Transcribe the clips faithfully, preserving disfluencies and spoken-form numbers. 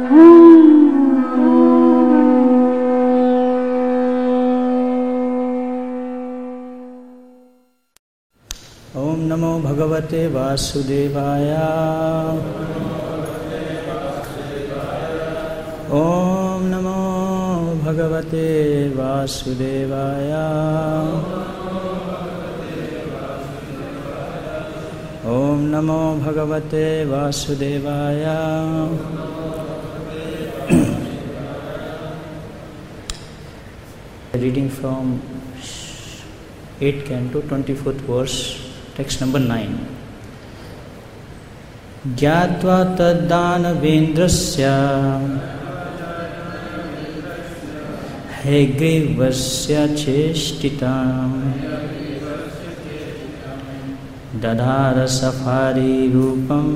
ओम नमो भगवते वासुदेवाय। ओम नमो भगवते वासुदेवाय। ओम नमो भगवते वासुदेवाय। Reading from eighth Canto, twenty-fourth verse, text number nine. Gyatva taddanavendrasya hegrivasya cheshtitam dadhara safari rupam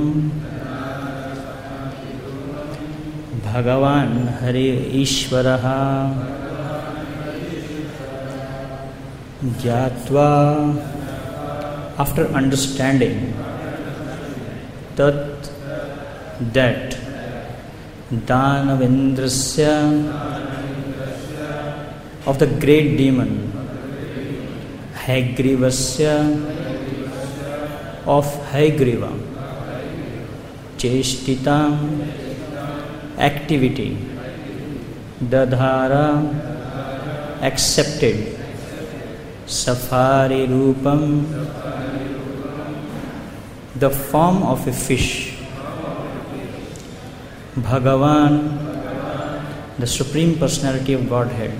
Bhagavan Hari Ishvaraha. Gyatva, after understanding tat, that Danavendrasya, of the great demon, Hagrivasya, of Hagriva, Cheshtitam, activity, Dadhara, accepted, Safari Rupam, the form of a fish, Bhagavan, the Supreme Personality of Godhead,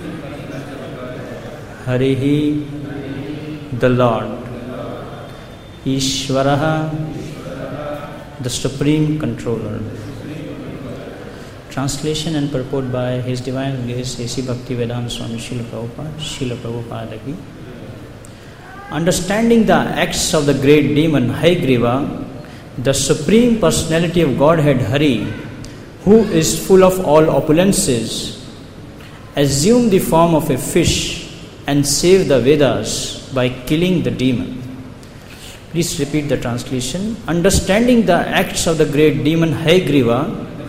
Harihi, the Lord, Ishvaraha, the Supreme Controller. Translation and purport by His Divine Grace A C Bhaktivedanta Swami Srila Prabhupada, Srila Prabhupada ki. Understanding the acts of the great demon Haigriva, the Supreme Personality of Godhead Hari, who is full of all opulences, assumed the form of a fish and saved the Vedas by killing the demon. Please repeat the translation. Understanding the acts of the great demon Haigriva,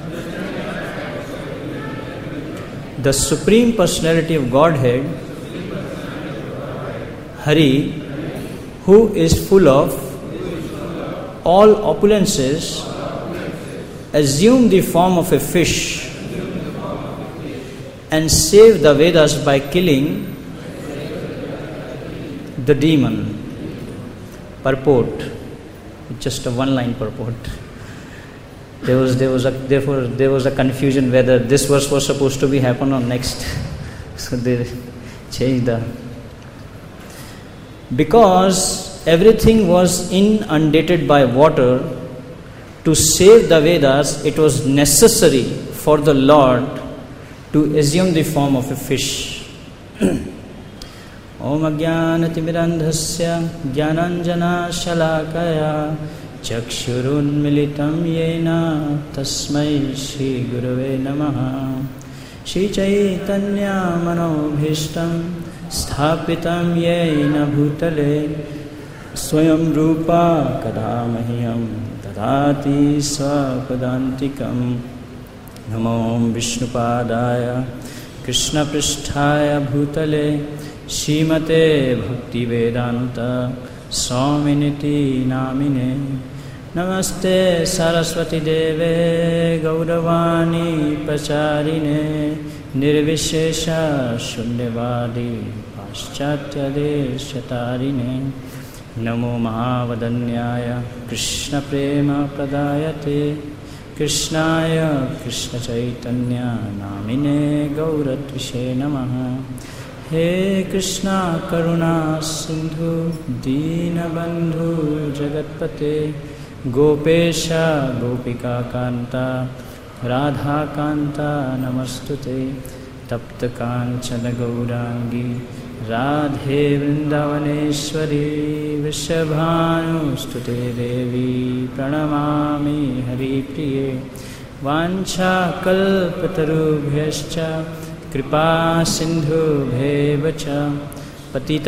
the Supreme Personality of Godhead, Hari, who is full of all opulences, assumed the form of a fish and saved the Vedas by killing the demon. Purport, just a one-line purport. There was, there was a, therefore, there was a confusion whether this verse was supposed to be happen or next. So they changed the. Because everything was inundated by water, to save the Vedas, it was necessary for the Lord to assume the form of a fish. Om Ajnanatimidandhasya Jnananjana Shalakaya Chakshurun Militam Yena Tasmai Shri Gurave Namaha. Shri Chaitanya Manobhishtam Sthapitam Yena Bhutale Swayam Rupa Kadamahyam Dadati Swapadantikam. Namo Vishnupadaya Krishna Pristhaya Bhutale Shrimate Bhaktivedanta Swaminiti Namine. Namaste Saraswati Deve Gauravani Pacharine Nirvishesha Shunyavadi Paschatya Deshatarine. Namo Mahavadanyaya Krishna Prema Pradayate Krishnaya Krishna Chaitanya Namine Gauratvishe Namaha. He Krishna Karuna Sindhu Deenabandhu Jagatpate Gopesha Gopika Kanta Radha Kanta Namastute Tapta Kanchana Gaurangi Radhe Vrindavaneshwari Vishabhanu Stute Devi Pranamami Hari Priye Vancha Kalpatarubhyascha Kripa Sindhu Bhevacha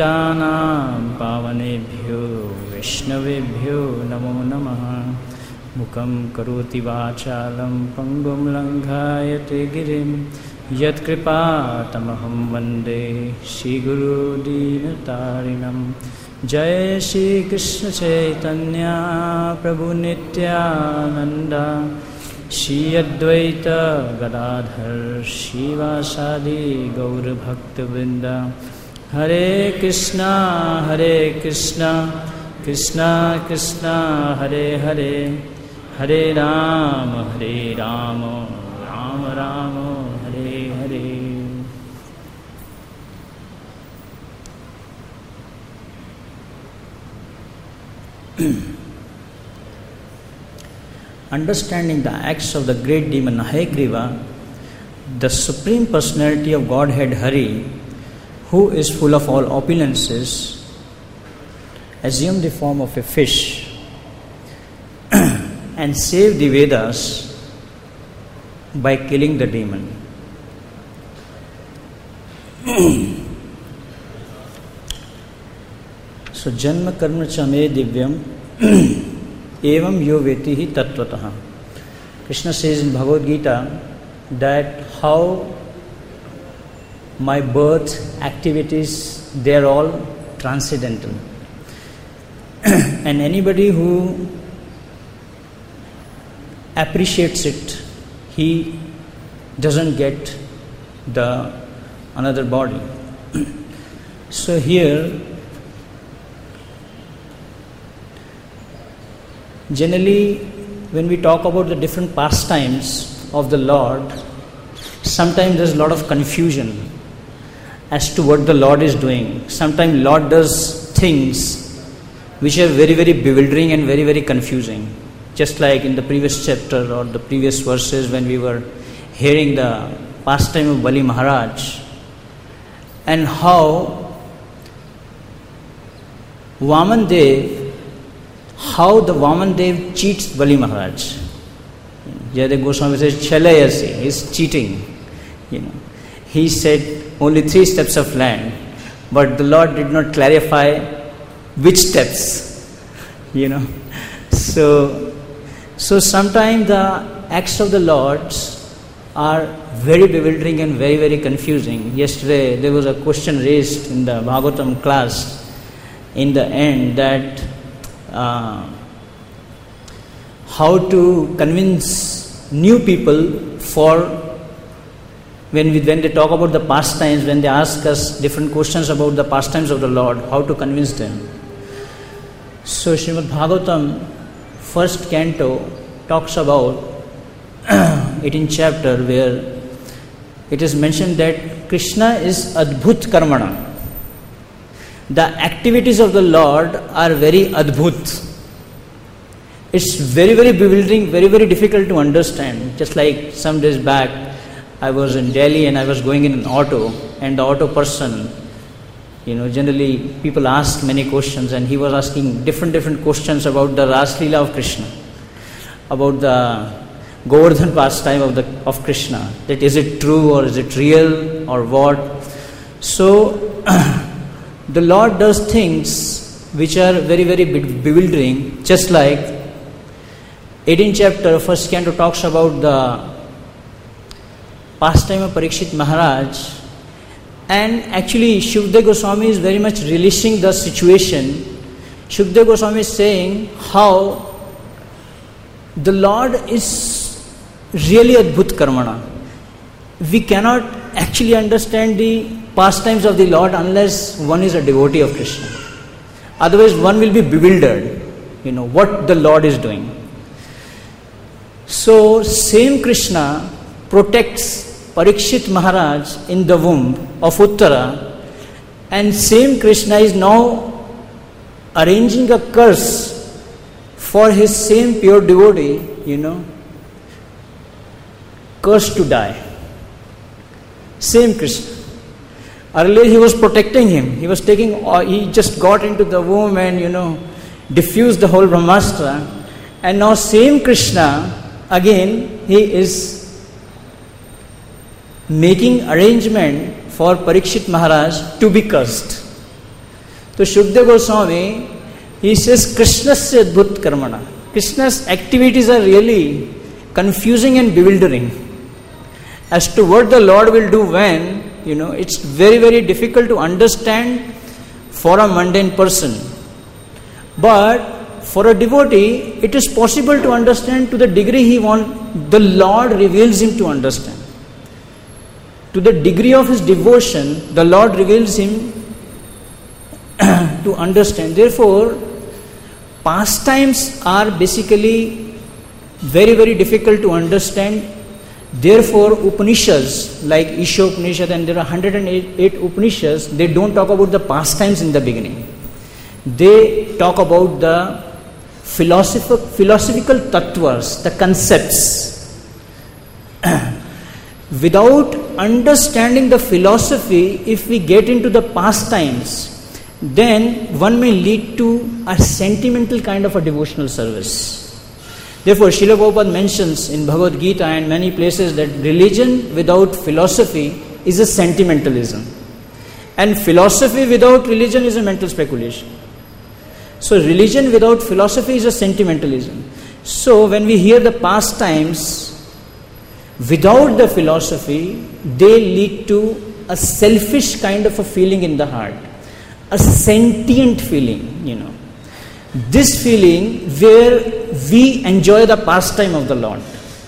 Patitanam Pavanebhyo Vishnavebhyo Namo Namaha. Mukam karoti vachalam pangum langhayate girim Yatkripa tamaham vande Shri Guru Dinatarinam. Jai Shri Krishna Chaitanya Prabhu Nityananda Shri Advaita Gadadhar Shivasadi Gaur Bhakta Vrinda. Hare Krishna Hare Krishna Krishna Krishna Hare Hare Hare Rama Hare Rama Rama Rama Hare Hare. Understanding the acts of the great demon Hayagriva, the Supreme Personality of Godhead Hari, who is full of all opulences, assumed the form of a fish and saved the Vedas by killing the demon. So janma karma cha me divyam evam yo veti hi tattvataha. Krishna says in Bhagavad Gita that how my birth activities, they are all transcendental. And anybody who appreciates it, he doesn't get the another body. So here, generally, when we talk about the different pastimes of the Lord, sometimes there's a lot of confusion as to what the Lord is doing. Sometimes Lord does things which are very, very bewildering and very, very confusing. Just like in the previous chapter or the previous verses when we were hearing the pastime of Bali Maharaj, and how Vaman Dev, how the Vaman Dev cheats Bali Maharaj. Jayadev Goswami says, Chalayasi, he is cheating. You know, he said only three steps of land, but the Lord did not clarify which steps. You know, so so sometimes the acts of the Lords are very bewildering and very, very confusing. Yesterday there was a question raised in the Bhagavatam class in the end that uh, how to convince new people for when we, when they talk about the pastimes, when they ask us different questions about the pastimes of the Lord, how to convince them. So Srimad Bhagavatam, first canto, talks about eighteenth chapter, where it is mentioned that Krishna is Adbhut Karmana. The activities of the Lord are very Adbhut. It's very, very bewildering, very, very difficult to understand. Just like some days back, I was in Delhi and I was going in an auto, and the auto person, you know, generally people ask many questions, and he was asking different, different questions about the Ras Leela of Krishna, about the Govardhan pastime of the of Krishna, that is it true or is it real or what. So the Lord does things which are very, very bewildering, just like eighteenth chapter, first canto talks about the pastime of Parikshit Maharaj, and actually Shukdev Goswami is very much relishing the situation. Shukdev Goswami is saying how the Lord is really Adbhut Karmana. We cannot actually understand the pastimes of the Lord unless one is a devotee of Krishna. Otherwise one will be bewildered, you know, what the Lord is doing. So same Krishna protects Parikshit Maharaj in the womb of Uttara, and same Krishna is now arranging a curse for his same pure devotee, you know, cursed to die. Same Krishna. Earlier he was protecting him. He was taking, he just got into the womb and, you know, diffused the whole Brahmastra. And now same Krishna, again, he is making arrangement for Parikshit Maharaj to be cursed. So Shukdev Goswami, he says, Krishnasya Adbhut Karmana. Krishna's activities are really confusing and bewildering. As to what the Lord will do when, you know, it's very, very difficult to understand for a mundane person. But for a devotee, it is possible to understand to the degree he wants, the Lord reveals him to understand. To the degree of his devotion, the Lord reveals him to understand. Therefore, pastimes are basically very, very difficult to understand. Therefore, Upanishads like Isha Upanishad, and there are one hundred eight Upanishads, they don't talk about the pastimes in the beginning. They talk about the philosophical, philosophical tattvas, the concepts. Without understanding the philosophy, if we get into the pastimes, then one may lead to a sentimental kind of a devotional service. Therefore, Srila Prabhupada mentions in Bhagavad Gita and many places that religion without philosophy is a sentimentalism. And philosophy without religion is a mental speculation. So, religion without philosophy is a sentimentalism. So, when we hear the pastimes without the philosophy, they lead to a selfish kind of a feeling in the heart, a sentient feeling, you know. This feeling where we enjoy the pastime of the Lord.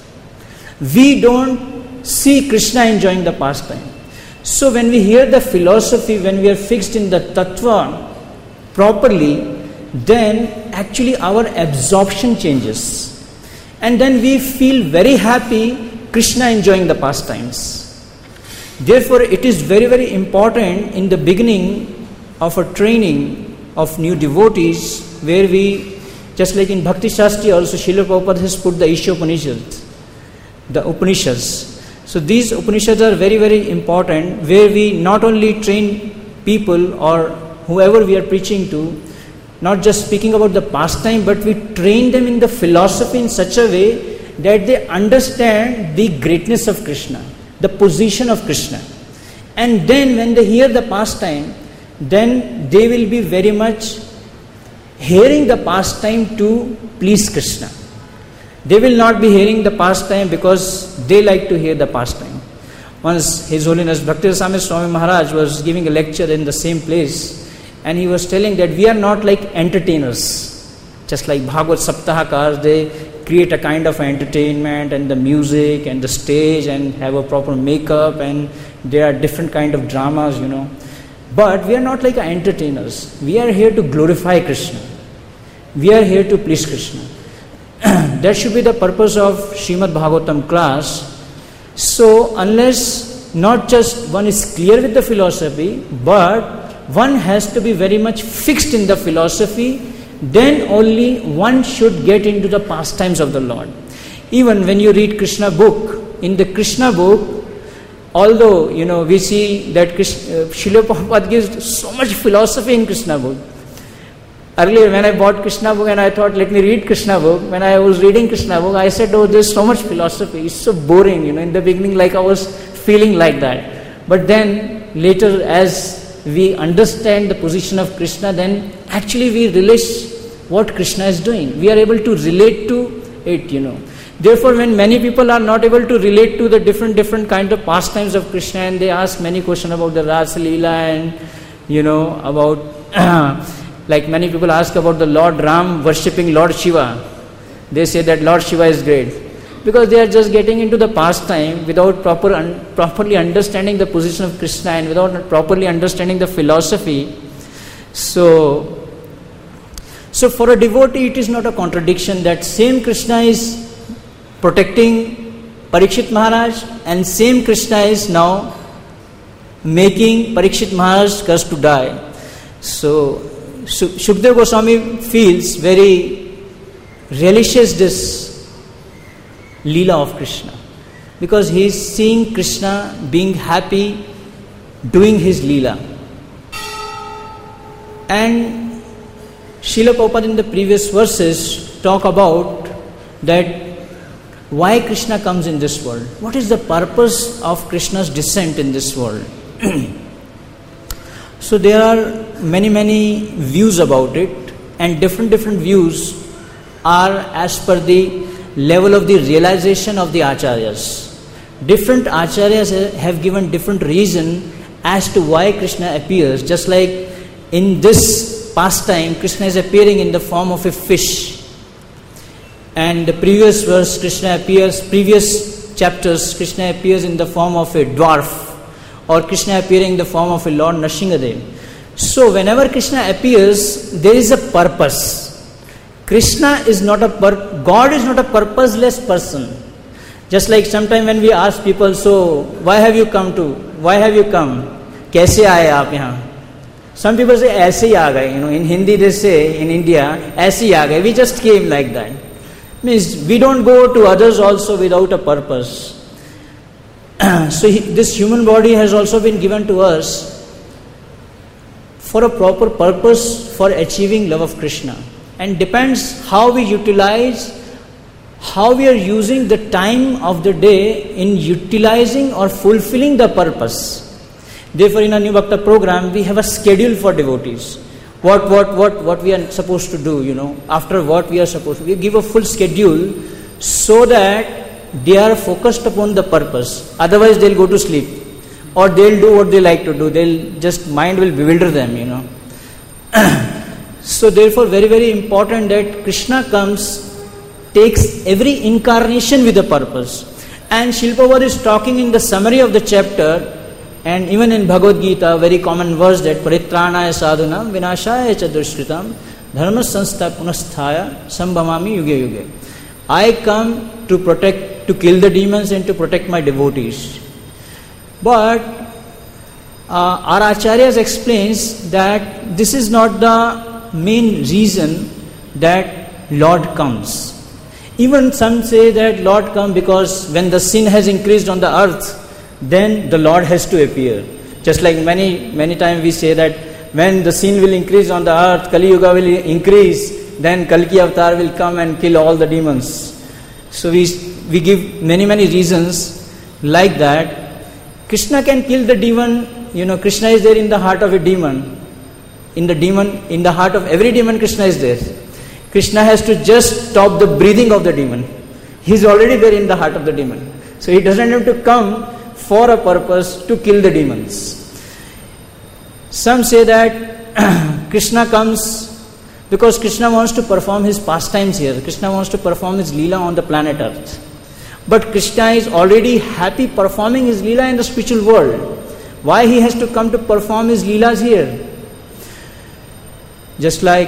We don't see Krishna enjoying the pastime. So when we hear the philosophy, when we are fixed in the tattva properly, then actually our absorption changes. And then we feel very happy Krishna enjoying the pastimes. Therefore, it is very, very important in the beginning of a training of new devotees, where we, just like in Bhakti Shastri also, Srila Prabhupada has put the Isha Upanishads, the Upanishads. So these Upanishads are very, very important, where we not only train people or whoever we are preaching to, not just speaking about the pastime, but we train them in the philosophy in such a way that they understand the greatness of Krishna, the position of Krishna. And then when they hear the pastime, then they will be very much hearing the pastime to please Krishna. They will not be hearing the pastime because they like to hear the pastime. Once His Holiness Bhakti-Rasamrita Swami Maharaj was giving a lecture in the same place, and he was telling that we are not like entertainers. Just like Bhagavad Saptahakars, they create a kind of entertainment and the music and the stage and have a proper makeup, and there are different kind of dramas, you know. But we are not like entertainers. We are here to glorify Krishna. We are here to please Krishna. That should be the purpose of Srimad Bhagavatam class. So, unless not just one is clear with the philosophy, but one has to be very much fixed in the philosophy, then only one should get into the pastimes of the Lord. Even when you read Krishna book, in the Krishna book, although, you know, we see that Krishna, uh, Srila Prabhupada gives so much philosophy in Krishna book. Earlier when I bought Krishna book and I thought, let me read Krishna book, when I was reading Krishna book, I said, oh, there's so much philosophy, it's so boring, you know. In the beginning, like I was feeling like that. But then, later as we understand the position of Krishna, then actually we relish what Krishna is doing. We are able to relate to it, you know. Therefore, when many people are not able to relate to the different different kind of pastimes of Krishna, and they ask many questions about the Rasa Leela and, you know, about, like many people ask about the Lord Ram worshipping Lord Shiva. They say that Lord Shiva is great. Because they are just getting into the pastime without proper un- properly understanding the position of Krishna and without properly understanding the philosophy. So, so for a devotee, it is not a contradiction that same Krishna is protecting Parikshit Maharaj, and same Krishna is now making Parikshit Maharaj cursed to die. So Shukdev Goswami feels very relishes this Leela of Krishna, because he is seeing Krishna being happy doing his Leela. And Srila Prabhupada in the previous verses talk about that why Krishna comes in this world. What is the purpose of Krishna's descent in this world? So there are many, many views about it, and different, different views are as per the level of the realization of the acharyas. Different acharyas have given different reason as to why Krishna appears. Just like in this pastime, Krishna is appearing in the form of a fish. And the previous verse, Krishna appears, previous chapters, Krishna appears in the form of a dwarf, or Krishna appearing in the form of a Lord Nrsimhadev. So whenever Krishna appears, there is a purpose. Krishna is not a pur- God is not a purposeless person. Just like sometime when we ask people, so why have you come to? Why have you come? कैसे आए आप यहाँ? Some people say ऐसे ही आ गए. You know, in Hindi they say in India ऐसे ही आ गए. We just came like that. Means we don't go to others also without a purpose. So he, this human body has also been given to us for a proper purpose, for achieving love of Krishna, and depends how we utilize, how we are using the time of the day in utilizing or fulfilling the purpose. Therefore, in a New Bhakta program, we have a schedule for devotees. What, what, what, what we are supposed to do, you know, after what we are supposed to do. We give a full schedule so that they are focused upon the purpose. Otherwise, they'll go to sleep. Or they'll do what they like to do. They'll just, mind will bewilder them, you know. So therefore, very, very important that Krishna comes, takes every incarnation with a purpose. And Srila Prabhupada is talking in the summary of the chapter, and even in Bhagavad Gita, very common verse that Paritranaya sadhunam vinashaya cha dushkritam dharma sanstha punasthaya sambhamami yuge yuge. I come to protect, to kill the demons and to protect my devotees. But uh, our acharyas explains that this is not the main reason that Lord comes. Even some say that Lord comes because when the sin has increased on the earth, then the Lord has to appear. Just like many, many times we say that when the sin will increase on the earth, Kali Yuga will increase, then Kalki Avatar will come and kill all the demons. So we, we give many, many reasons like that. Krishna can kill the demon, you know, Krishna is there in the heart of a demon. In the demon, in the heart of every demon, Krishna is there. Krishna has to just stop the breathing of the demon. He is already there in the heart of the demon. So he doesn't have to come for a purpose to kill the demons. Some say that Krishna comes because Krishna wants to perform his pastimes here. Krishna wants to perform his Leela on the planet Earth. But Krishna is already happy performing his Leela in the spiritual world. Why he has to come to perform his Leelas here? Just like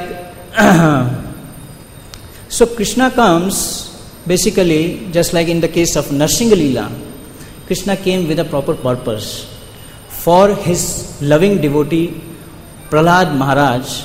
so Krishna comes basically just like in the case of Narsingha Leela. Krishna came with a proper purpose for his loving devotee Prahlad Maharaj.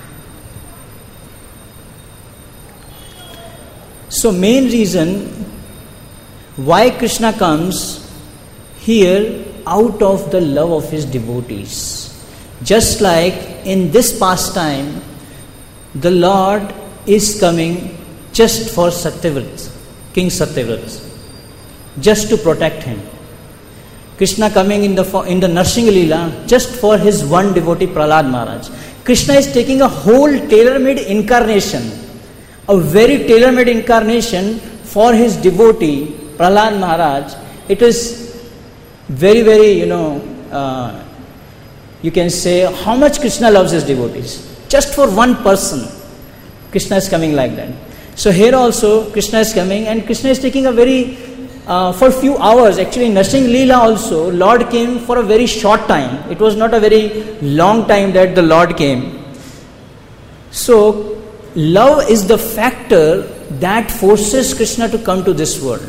So main reason why Krishna comes here out of the love of his devotees. Just like in this pastime, the Lord is coming just for Satyavrat, King Satyavrat, just to protect him. Krishna coming in the in the Narsingha Leela just for his one devotee Prahlad Maharaj. Krishna is taking a whole tailor-made incarnation, a very tailor-made incarnation for his devotee Prahlad Maharaj. It is very, very, you know, uh, you can say how much Krishna loves his devotees. Just for one person, Krishna is coming like that. So here also Krishna is coming, and Krishna is taking a very Uh, for few hours. Actually, in Narsingha Leela also, Lord came for a very short time. It was not a very long time that the Lord came. So, love is the factor that forces Krishna to come to this world.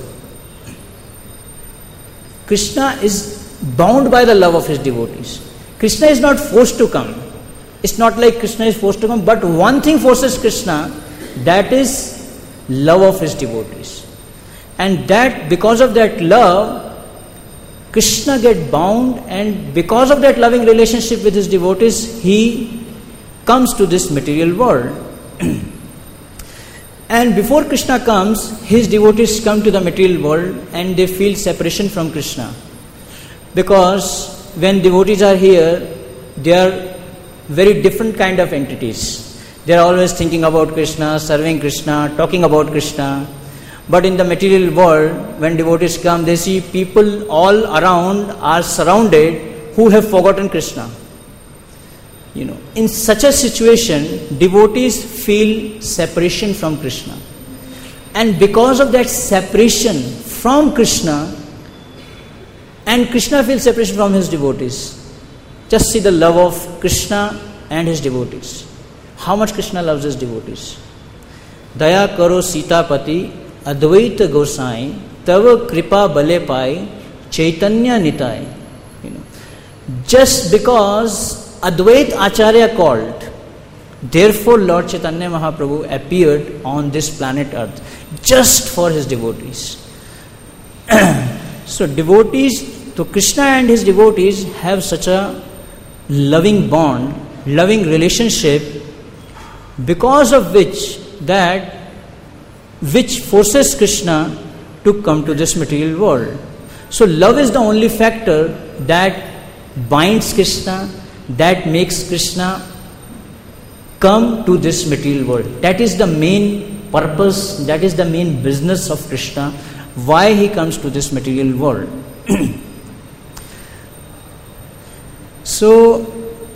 Krishna is bound by the love of his devotees. Krishna is not forced to come. It's not like Krishna is forced to come, but one thing forces Krishna, that is love of his devotees. And that, because of that love, Krishna get bound, and because of that loving relationship with his devotees, he comes to this material world. And before Krishna comes, his devotees come to the material world and they feel separation from Krishna. Because when devotees are here, they are very different kind of entities. They are always thinking about Krishna, serving Krishna, talking about Krishna. But in the material world, when devotees come, they see people all around are surrounded who have forgotten Krishna. You know, in such a situation, devotees feel separation from Krishna. And because of that separation from Krishna, and Krishna feels separation from his devotees. Just see the love of Krishna and his devotees. How much Krishna loves his devotees. Daya karo Sitapati, Advaita Gosai, Tava Kripa Bale Pai, Chaitanya Nitai. You know, just because Advait Acharya called, therefore Lord Chaitanya Mahaprabhu appeared on this planet Earth just for his devotees. So devotees, so Krishna and his devotees have such a loving bond, loving relationship, because of which that which forces Krishna to come to this material world. So love is the only factor that binds Krishna, that makes Krishna come to this material world. That is the main purpose, that is the main business of Krishna, why he comes to this material world. So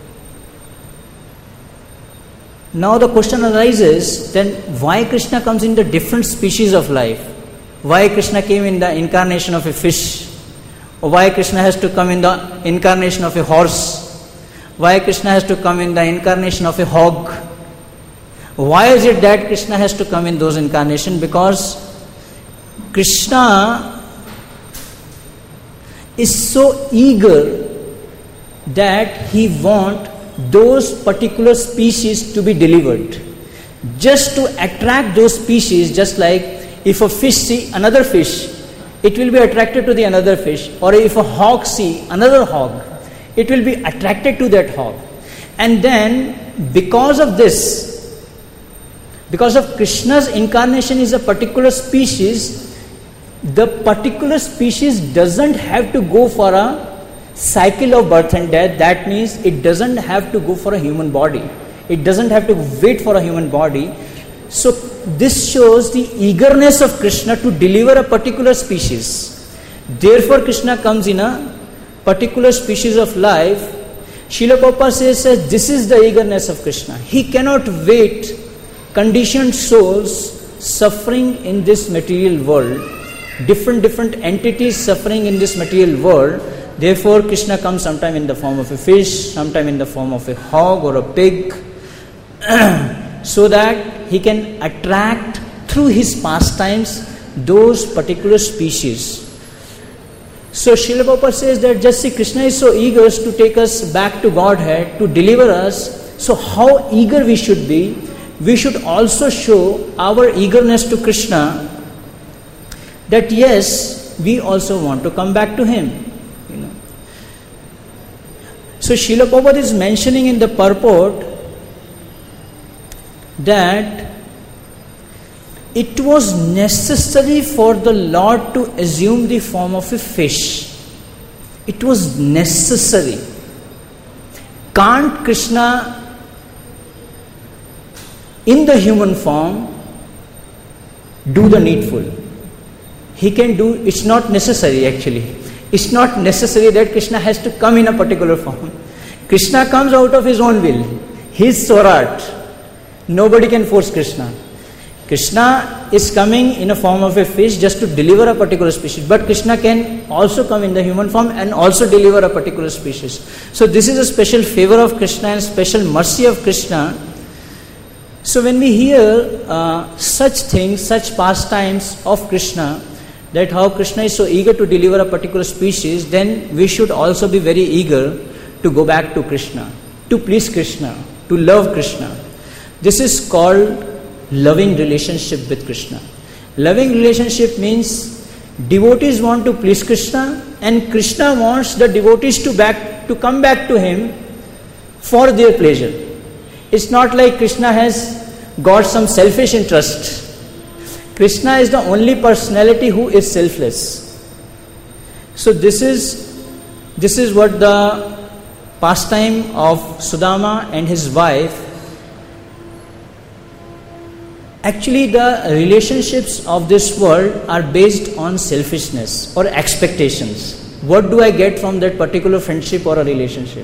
now the question arises, then why Krishna comes in the different species of life? Why Krishna came in the incarnation of a fish? Or why Krishna has to come in the incarnation of a horse? Why Krishna has to come in the incarnation of a hog? Why is it that Krishna has to come in those incarnations? Because Krishna is so eager that he wants those particular species to be delivered. Just to attract those species, just like if a fish see another fish, it will be attracted to the another fish. Or if a hog see another hog, it will be attracted to that hog. And then because of this, because of Krishna's incarnation is a particular species, the particular species doesn't have to go for a cycle of birth and death. That means it doesn't have to go for a human body. It doesn't have to wait for a human body. So this shows the eagerness of Krishna to deliver a particular species. Therefore Krishna comes in a particular species of life. Srila Prabhupada says, says this is the eagerness of Krishna. He cannot wait conditioned souls suffering in this material world, different different entities suffering in this material world. Therefore Krishna comes sometime in the form of a fish, sometime in the form of a hog or a pig, so that he can attract through his pastimes those particular species. So Srila Prabhupada says that just see Krishna is so eager to take us back to Godhead, to deliver us. So how eager we should be, we should also show our eagerness to Krishna, that yes, we also want to come back to him. You know. So Srila Prabhupada is mentioning in the purport that it was necessary for the Lord to assume the form of a fish. It was necessary. Can't Krishna in the human form do the needful? He can do, it's not necessary actually. It's not necessary that Krishna has to come in a particular form. Krishna comes out of his own will. His Swarat. Nobody can force Krishna. Krishna is coming in a form of a fish just to deliver a particular species. But Krishna can also come in the human form and also deliver a particular species. So this is a special favor of Krishna and special mercy of Krishna. So when we hear uh, such things, such pastimes of Krishna, that how Krishna is so eager to deliver a particular species, then we should also be very eager to go back to Krishna, to please Krishna, to love Krishna. This is called loving relationship with Krishna. Loving relationship means devotees want to please Krishna and Krishna wants the devotees to back to come back to him for their pleasure. It's not like Krishna has got some selfish interest. Krishna is the only personality who is selfless. So this is this is what the pastime of Sudama and his wife Actually, the relationships of this world are based on selfishness or expectations. What do I get from that particular friendship or a relationship?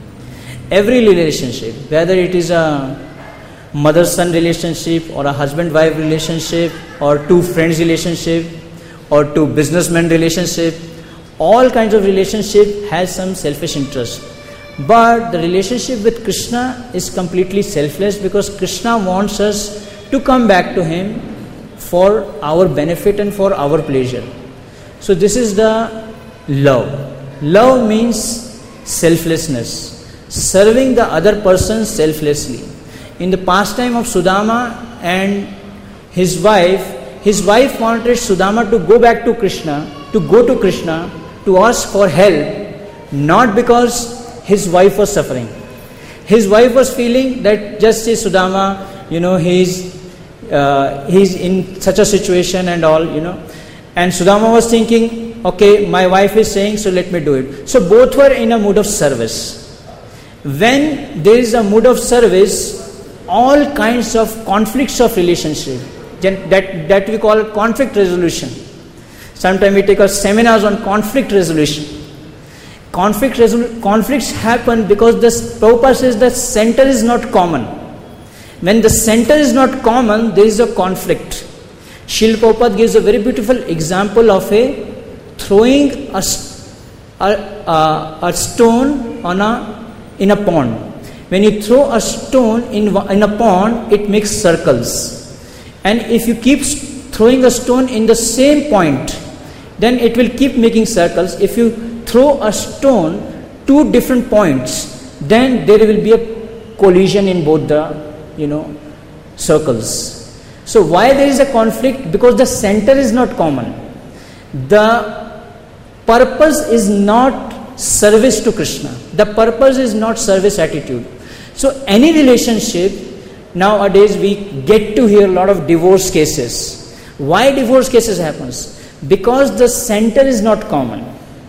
Every relationship, whether it is a mother-son relationship or a husband-wife relationship or two friends relationship or two businessmen relationship, all kinds of relationship has some selfish interest. But the relationship with Krishna is completely selfless, because Krishna wants us to come back to Him for our benefit and for our pleasure. So this is the love. Love means selflessness, serving the other person selflessly. In the pastime of Sudama and his wife, his wife wanted Sudama to go back to Krishna, to go to Krishna, to ask for help, not because his wife was suffering. His wife was feeling that just say Sudama, you know, he's uh, he's in such a situation and all, you know. And Sudama was thinking, okay, my wife is saying, so let me do it. So both were in a mood of service. When there is a mood of service, all kinds of conflicts of relationship, that, that we call conflict resolution. Sometimes we take our seminars on conflict resolution. Conflict resolu- conflicts happen because the purpose is the center is not common. When the center is not common, there is a conflict. Srila Prabhupada gives a very beautiful example of a throwing a, a, a, a stone on a in a pond. When you throw a stone in, in a pond, it makes circles. And if you keep throwing a stone in the same point, then it will keep making circles. If you throw a stone two different points, then there will be a collision in both the, you know, circles. So why there is a conflict? Because the center is not common. The purpose is not service to Krishna. The purpose is not service attitude. So any relationship, nowadays we get to hear a lot of divorce cases. Why divorce cases happens? Because the center is not common.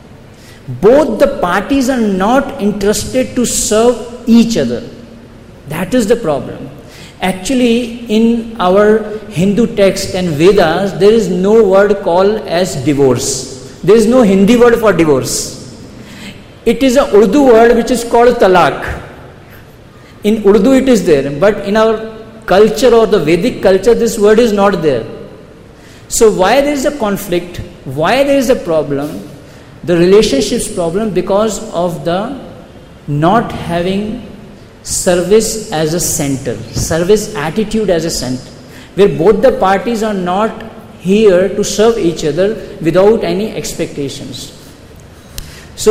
Both the parties are not interested to serve each other. That is the problem. Actually, in our Hindu text and Vedas, there is no word called as divorce. There is no Hindi word for divorce. It is a Urdu word which is called talaq. In Urdu it is there, but in our culture or the Vedic culture, this word is not there. So why there is a conflict? Why there is a problem? The relationships problem because of the not having service as a center, service attitude as a center, where both the parties are not here to serve each other without any expectations. So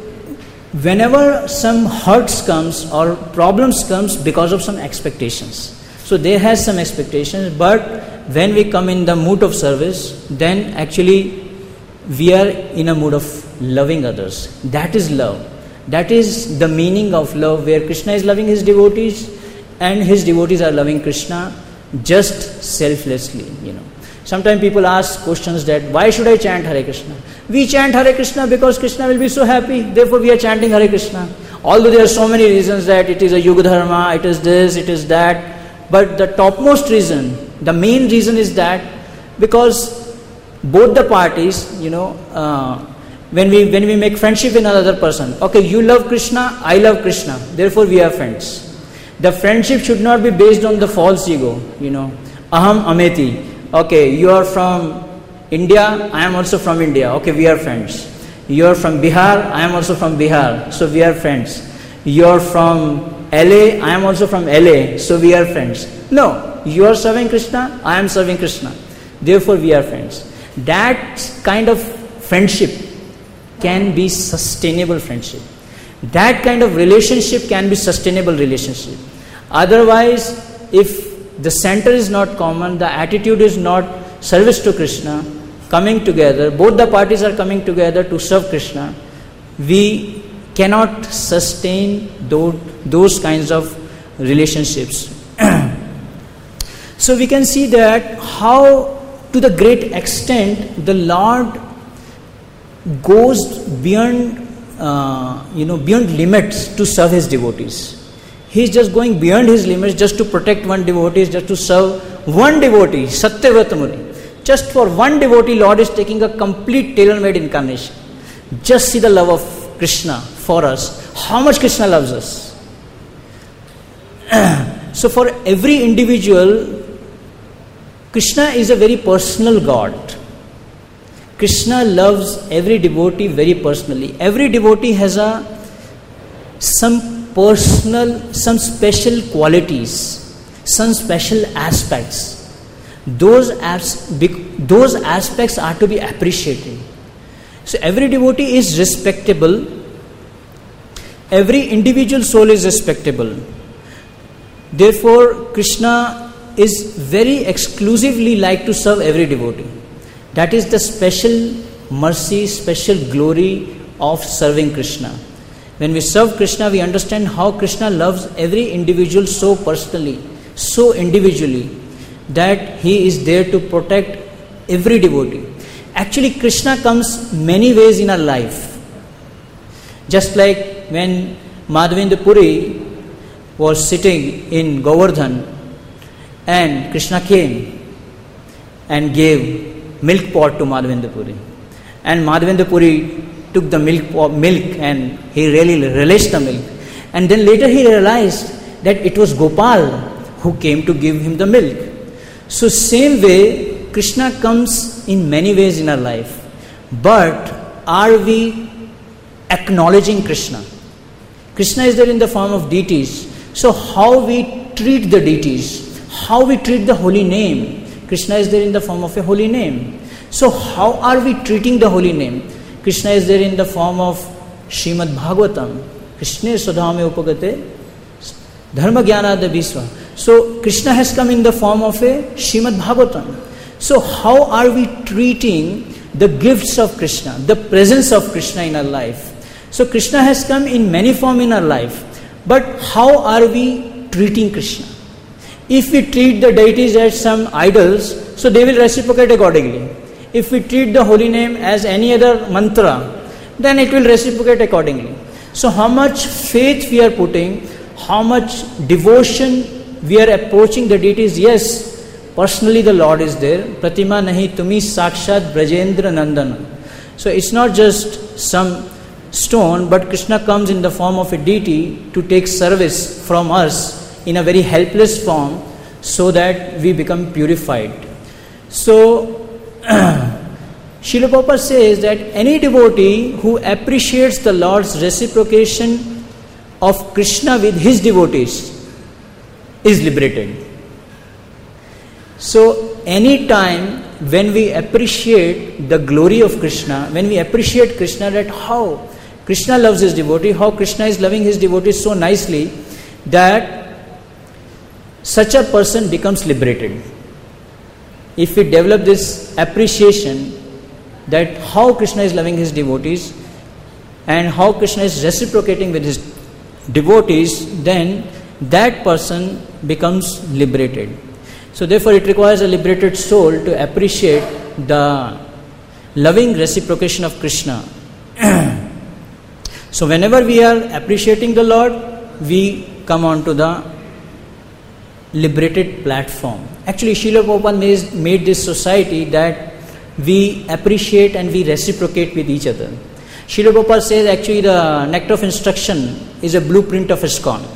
whenever some hurts comes or problems comes because of some expectations. So there has some expectations, but when we come in the mood of service, then actually we are in a mood of loving others. That is love. That is the meaning of love, where Krishna is loving his devotees and his devotees are loving Krishna just selflessly, you know. Sometimes people ask questions that, why should I chant Hare Krishna? We chant Hare Krishna because Krishna will be so happy, therefore we are chanting Hare Krishna. Although there are so many reasons that it is a Yuga Dharma, it is this, it is that, but the topmost reason, the main reason is that because both the parties, you know, uh, when we when we make friendship with another person, okay, you love Krishna, I love Krishna, therefore we are friends. The friendship should not be based on the false ego, you know, aham ameti. Okay, you are from India, I am also from India, okay, we are friends. You are from Bihar, I am also from Bihar, so we are friends. You are from L A, I am also from L A, so we are friends. No, you are serving Krishna, I am serving Krishna, therefore we are friends. That kind of friendship can be sustainable friendship. That kind of relationship can be sustainable relationship. Otherwise, if the center is not common, the attitude is not service to Krishna, coming together, both the parties are coming together to serve Krishna, we cannot sustain those, those kinds of relationships. So we can see that how to the great extent the Lord goes beyond, uh, you know, beyond limits to serve his devotees. He is just going beyond his limits just to protect one devotee, just to serve one devotee, Satyavrata Muni, just for one devotee, Lord is taking a complete tailor-made incarnation. Just see the love of Krishna for us. How much Krishna loves us. So for every individual, Krishna is a very personal God. Krishna loves every devotee very personally. Every devotee has a some personal, some special qualities, some special aspects. Those as, those aspects are to be appreciated. So every devotee is respectable. Every individual soul is respectable. Therefore, Krishna is very exclusively like to serve every devotee. That is the special mercy, special glory of serving Krishna. When we serve Krishna, we understand how Krishna loves every individual so personally, so individually, that he is there to protect every devotee. Actually, Krishna comes many ways in our life. Just like when Madhavendra Puri was sitting in Govardhan and Krishna came and gave milk pot to Madhavendra Puri. And Madhavendra Puri took the milk milk and he really relished the milk. And then later he realized that it was Gopal who came to give him the milk. So same way, Krishna comes in many ways in our life. But are we acknowledging Krishna? Krishna is there in the form of deities. So how we treat the deities, how we treat the holy name, Krishna is there in the form of a holy name. So how are we treating the holy name? Krishna is there in the form of Srimad Bhagavatam. Krishna Swadhame Upagate Dharma Jnanada Visva. So Krishna has come in the form of a Srimad Bhagavatam. So how are we treating the gifts of Krishna, the presence of Krishna in our life? So Krishna has come in many forms in our life. But how are we treating Krishna? If we treat the deities as some idols, so they will reciprocate accordingly. If we treat the holy name as any other mantra, then it will reciprocate accordingly. So how much faith we are putting, how much devotion we are approaching the deities? Yes, personally the Lord is there. Pratima nahi tumi sakshat brajendra nandana. So it's not just some stone, but Krishna comes in the form of a deity to take service from us in a very helpless form so that we become purified. So Srila Prabhupada says that any devotee who appreciates the Lord's reciprocation of Krishna with his devotees is liberated. So any time when we appreciate the glory of Krishna, when we appreciate Krishna, that how Krishna loves his devotee, how Krishna is loving his devotees so nicely, that such a person becomes liberated. If we develop this appreciation that how Krishna is loving his devotees and how Krishna is reciprocating with his devotees, then that person becomes liberated. So therefore it requires a liberated soul to appreciate the loving reciprocation of Krishna. So whenever we are appreciating the Lord, we come on to the liberated platform. Actually, Srila Prabhupada made this society that we appreciate and we reciprocate with each other. Srila Prabhupada says actually the nectar of instruction is a blueprint of ISKCON.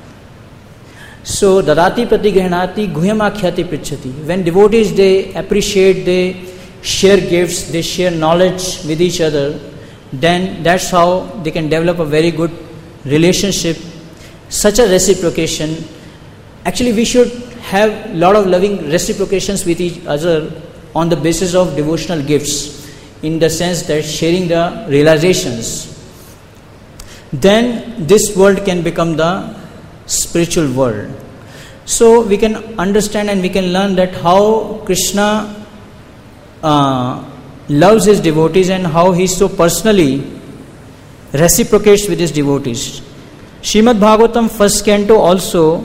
So, dadati pratigrihnati guhyamakhyanti prichhati. When devotees, they appreciate, they share gifts, they share knowledge with each other, then that's how they can develop a very good relationship. Such a reciprocation. Actually, we should have a lot of loving reciprocations with each other on the basis of devotional gifts, in the sense that sharing the realizations. Then this world can become the spiritual world. So we can understand and we can learn that how Krishna uh, loves his devotees and how he so personally reciprocates with his devotees. Srimad Bhagavatam first canto also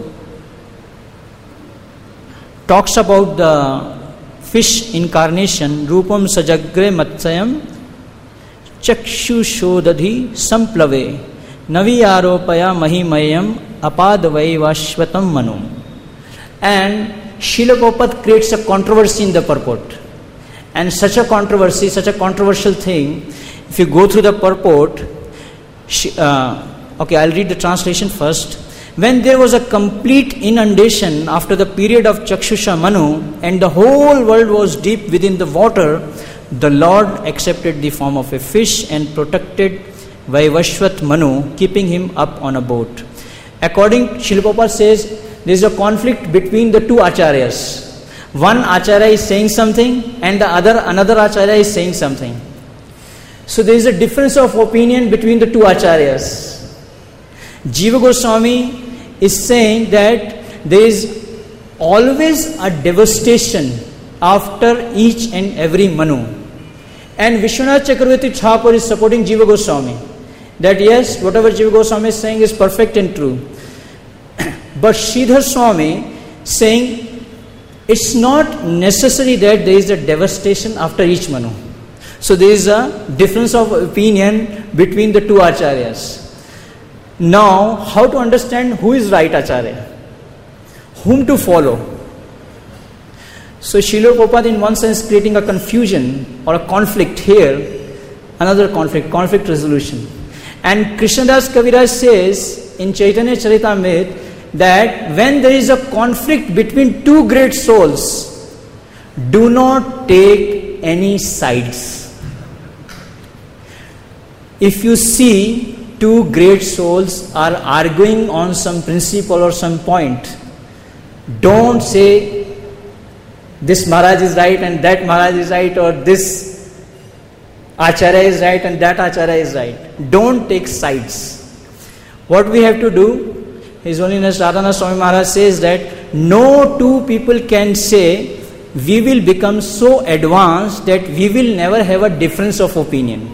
talks about the fish incarnation, Rupam Sajagre Matsyam Chakshu Shodadhi Samplave Navi Aropaya Mahimayam Apadavai Vashvatam Manu. And Srila Prabhupada creates a controversy in the purport. And such a controversy, such a controversial thing, if you go through the purport, uh, okay, I'll read the translation first. When there was a complete inundation after the period of Chakshusha Manu, and the whole world was deep within the water, the Lord accepted the form of a fish and protected Vaivashvat Manu, keeping him up on a boat. According, Srila Prabhupada says, there is a conflict between the two acharyas. One acharya is saying something and the other, another acharya is saying something. So there is a difference of opinion between the two acharyas. Jiva Goswami is saying that there is always a devastation after each and every Manu. And Vishwanath Chakravarti Thakur is supporting Jiva Goswami. That yes, whatever Jiva Goswami is saying is perfect and true. But Sridhar Swami saying it's not necessary that there is a devastation after each Manu. So there is a difference of opinion between the two acharyas. Now, how to understand who is right acharya? Whom to follow? So Srila Prabhupada in one sense creating a confusion or a conflict here, another conflict, conflict resolution. And Krishnadas Kaviraj says in Chaitanya Charitamrita that when there is a conflict between two great souls, do not take any sides. If you see two great souls are arguing on some principle or some point, don't say this Maharaj is right and that Maharaj is right, or this Acharya is right and that Acharya is right. Don't take sides. What we have to do, His Holiness Radhanath Swami Maharaj says that no two people can say we will become so advanced that we will never have a difference of opinion.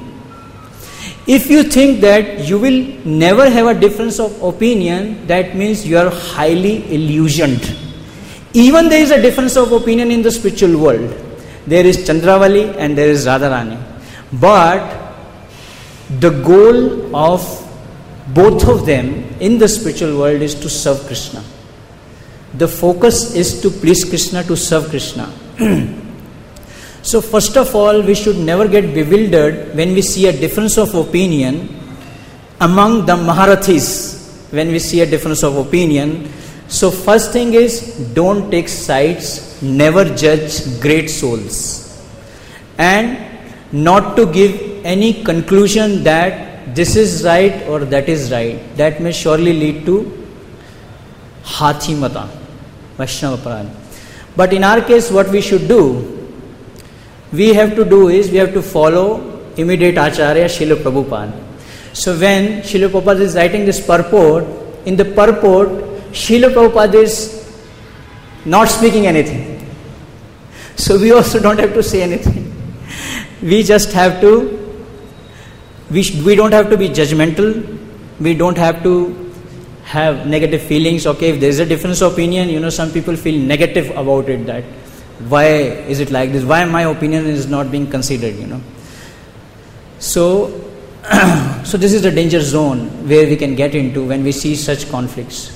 If you think that you will never have a difference of opinion, that means you are highly illusioned. Even there is a difference of opinion in the spiritual world. There is Chandravali and there is Radharani. But the goal of both of them in the spiritual world is to serve Krishna. The focus is to please Krishna, to serve Krishna. So first of all, we should never get bewildered when we see a difference of opinion among the Maharathis. When we see a difference of opinion, so first thing is, don't take sides, never judge great souls, and not to give any conclusion that this is right or that is right. That may surely lead to Hathi Mata, Vaishnava Parad. But in our case, what we should do, we have to do is, we have to follow immediate Acharya Srila Prabhupada. So when Srila Prabhupada is writing this purport, in the purport, Srila Prabhupada is not speaking anything. So we also don't have to say anything. We just have to, we, sh- we don't have to be judgmental. We don't have to have negative feelings. Okay, if there is a difference of opinion, you know, some people feel negative about it, that why is it like this? Why my opinion is not being considered, you know. So, so this is the danger zone where we can get into when we see such conflicts.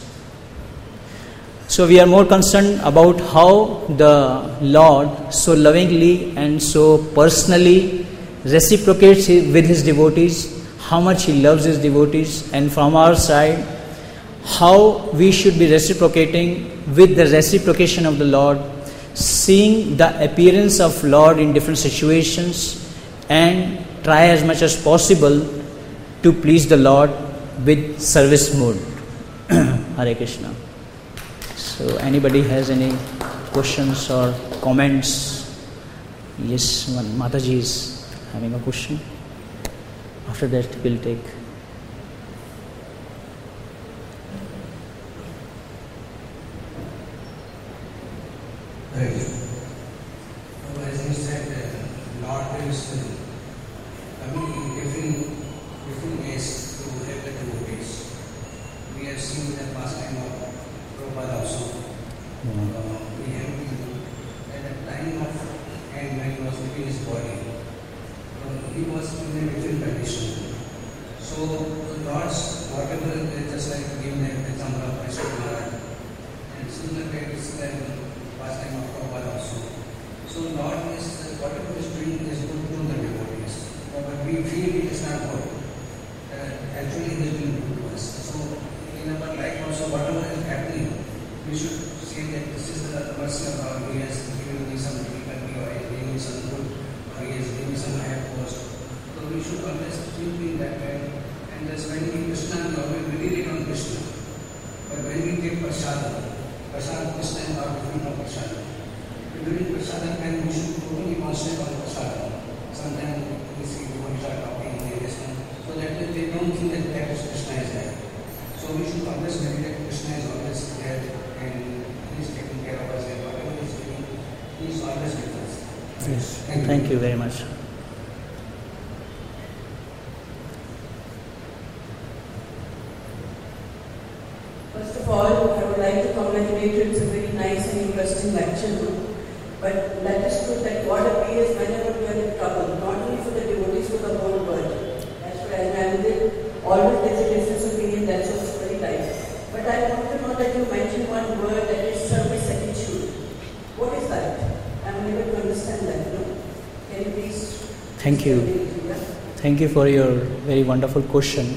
So we are more concerned about how the Lord so lovingly and so personally reciprocates with His devotees, how much He loves His devotees, and from our side, how we should be reciprocating with the reciprocation of the Lord, seeing the appearance of Lord in different situations and try as much as possible to please the Lord with service mode. Hare Krishna. So anybody has any questions or comments? Yes, one Mataji is having a question. After that we'll take. Thank you. So as you said, uh, Lord is coming in different, different ways to help the devotees. We have seen the pastime of Prabhupada also. Mm-hmm. Uh, we have been at the time of and when he was leaving his body, uh, he was in a different condition. So the Lord's whatever, just like giving the example of Vaishnava Maharaj, and similar way is that pastime of Prabhupada also. So Lord is, whatever is doing is good to the devotees. But we feel it is not good. Uh, actually it is doing good to us. So in our life also, whatever is happening, we should say that this is the mercy of God. He has given me some difficulty, or He has given me some good, or He has given me some higher post. So we should always think in that way. And that's when we Krishna, we always meditate on Krishna. But when we take prasada, prasada Krishna is our different from prasada. During prasada time, we should totally concentrate on prasada. Sometimes we see devotees are talking, they listen, so that they don't think that that is Krishna is there. So we should always meditate Krishna is always there and He is taking care of us and whatever He is doing, He is always with us. Yes. Thank you. Thank you very much. First of all, I would like to congratulate you. It's a very nice and interesting lecture. But that is true that God appears whenever we are in trouble, not only for the devotees, for the whole world. As far as I am there, always there is a difference of opinion, that's also very right. But I want to know that you mentioned one word, that is service attitude. What is that? I am unable to understand that. No? Can you please? Thank you. Thank you for your very wonderful question.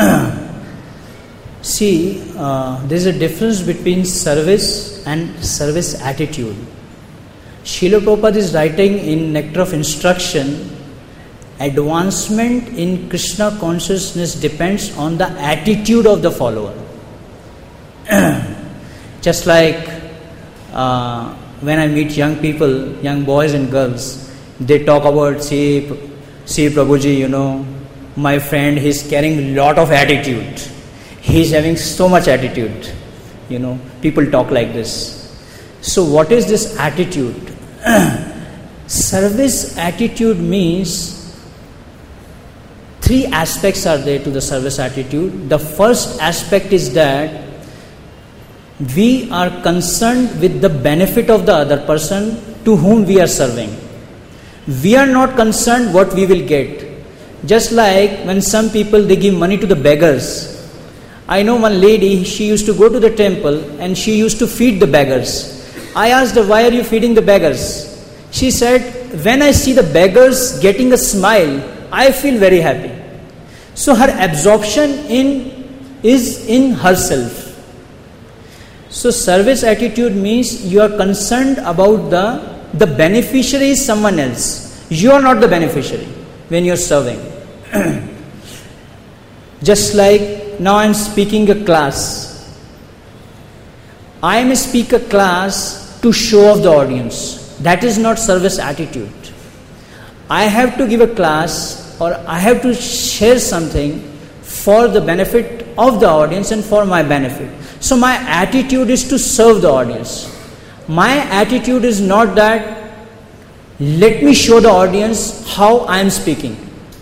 See, uh, there is a difference between service and service attitude. Srila Prabhupada is writing in Nectar of Instruction, advancement in Krishna consciousness depends on the attitude of the follower. Just like uh, when I meet young people, young boys and girls, they talk about, see, see Prabhuji, you know, my friend, he's carrying a lot of attitude. He's having so much attitude. You know, people talk like this. So what is this attitude? Service attitude means three aspects are there to the service attitude. The first aspect is that we are concerned with the benefit of the other person to whom we are serving. We are not concerned what we will get. Just like when some people, they give money to the beggars. I know one lady, she used to go to the temple and she used to feed the beggars. I asked her, why are you feeding the beggars? She said, when I see the beggars getting a smile, I feel very happy. So her absorption in is in herself. So service attitude means you are concerned about the, the beneficiary is someone else. You are not the beneficiary when you are serving. Just like now I am speaking a class. I am a speaker class to show off the audience. That is not service attitude. I have to give a class or I have to share something for the benefit of the audience and for my benefit. So my attitude is to serve the audience. My attitude is not that let me show the audience how I am speaking.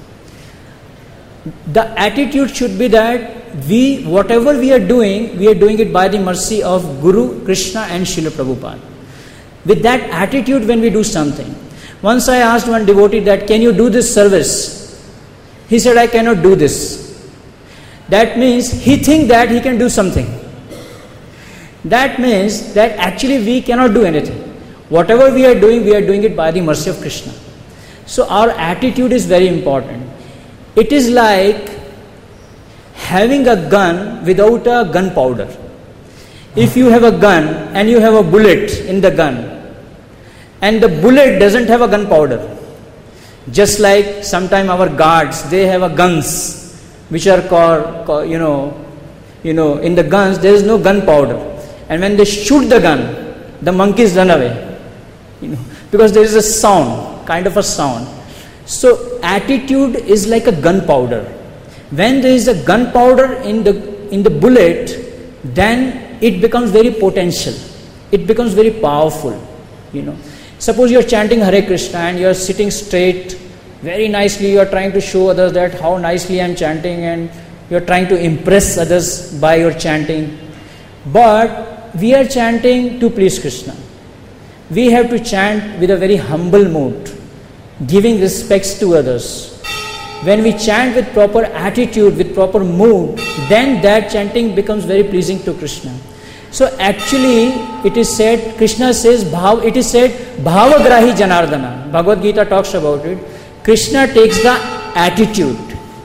The attitude should be that we, whatever we are doing, we are doing it by the mercy of Guru, Krishna and Srila Prabhupada. With that attitude when we do something. Once I asked one devotee that, can you do this service? He said, I cannot do this. That means he thinks that he can do something. That means that actually we cannot do anything. Whatever we are doing, we are doing it by the mercy of Krishna. So our attitude is very important. It is like having a gun without a gunpowder. If you have a gun and you have a bullet in the gun, and the bullet doesn't have a gunpowder, just like sometime our guards, they have a guns which are called, called, you know, you know, in the guns there is no gunpowder, and when they shoot the gun, the monkeys run away, you know, because there is a sound, kind of a sound. So attitude is like a gunpowder. When there is a gunpowder in the in the bullet, then it becomes very potential. It becomes very powerful. You know, suppose you are chanting Hare Krishna and you are sitting straight, very nicely. You are trying to show others that how nicely I am chanting, and you are trying to impress others by your chanting. But we are chanting to please Krishna. We have to chant with a very humble mood, giving respects to others. When we chant with proper attitude, with proper mood, then that chanting becomes very pleasing to Krishna. So actually it is said, Krishna says, bhav, it is said, bhavagrahi janardana. Bhagavad Gita talks about it. Krishna takes the attitude.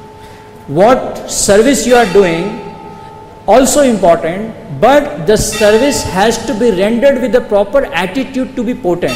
What service you are doing, also important, but the service has to be rendered with the proper attitude to be potent.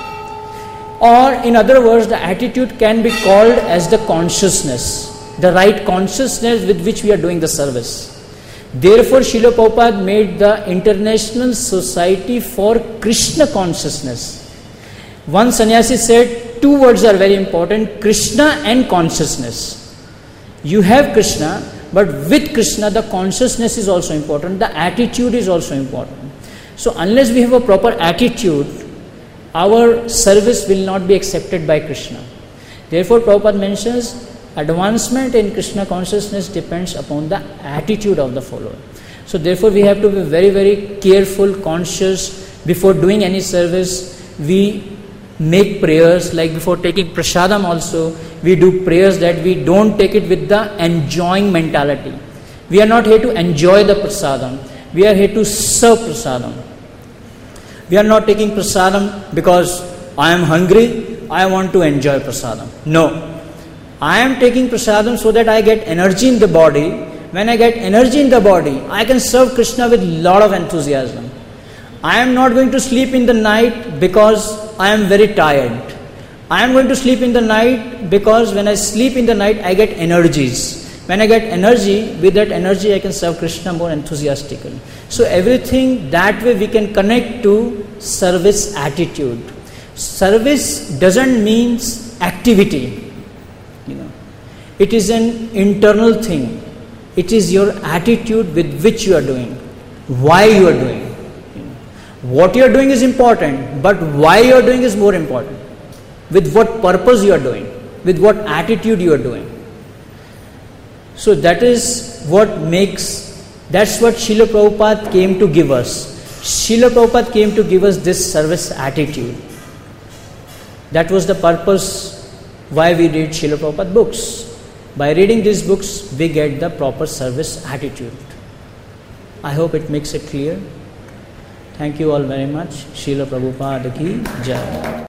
Or in other words, the attitude can be called as the consciousness, the right consciousness with which we are doing the service. Therefore, Srila Prabhupada made the International Society for Krishna Consciousness. One sannyasi said, two words are very important, Krishna and consciousness. You have Krishna, but with Krishna the consciousness is also important, the attitude is also important. So unless we have a proper attitude, our service will not be accepted by Krishna. Therefore, Prabhupada mentions, advancement in Krishna consciousness depends upon the attitude of the follower. So therefore we have to be very, very careful, conscious. Before doing any service, we make prayers, like before taking prasadam also, we do prayers that we don't take it with the enjoying mentality. We are not here to enjoy the prasadam. We are here to serve prasadam. We are not taking prasadam because I am hungry, I want to enjoy prasadam. No. I am taking prasadam so that I get energy in the body. When I get energy in the body, I can serve Krishna with lot of enthusiasm. I am not going to sleep in the night because I am very tired. I am going to sleep in the night because when I sleep in the night, I get energies. When I get energy, with that energy I can serve Krishna more enthusiastically. So everything that way we can connect to service attitude. Service doesn't mean activity. You know, it is an internal thing. It is your attitude with which you are doing, why you are doing. You know, what you are doing is important, but why you are doing is more important. With what purpose you are doing, with what attitude you are doing. So that is what makes, that's what Srila Prabhupada came to give us. Srila Prabhupada came to give us this service attitude. That was the purpose why we read Srila Prabhupada books. By reading these books, we get the proper service attitude. I hope it makes it clear. Thank you all very much. Srila Prabhupada ki Jai.